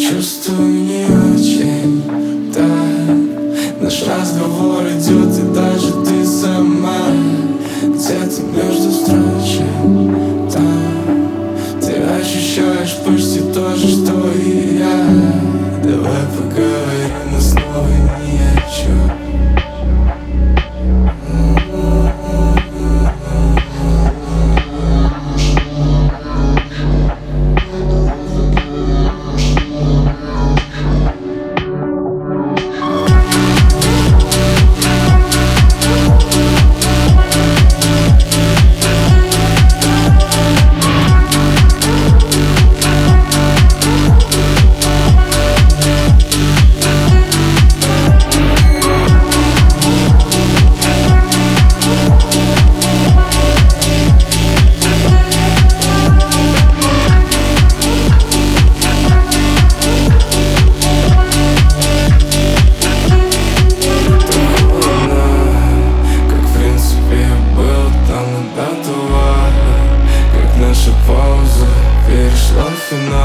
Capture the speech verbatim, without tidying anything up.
чувствую не очень, да. Наш разговор идет, и даже ты сама где-то между строчек, да. Ты ощущаешь почти то же, что и я. Давай поговорим, но снова ни о чем. Пауза перешла в финал.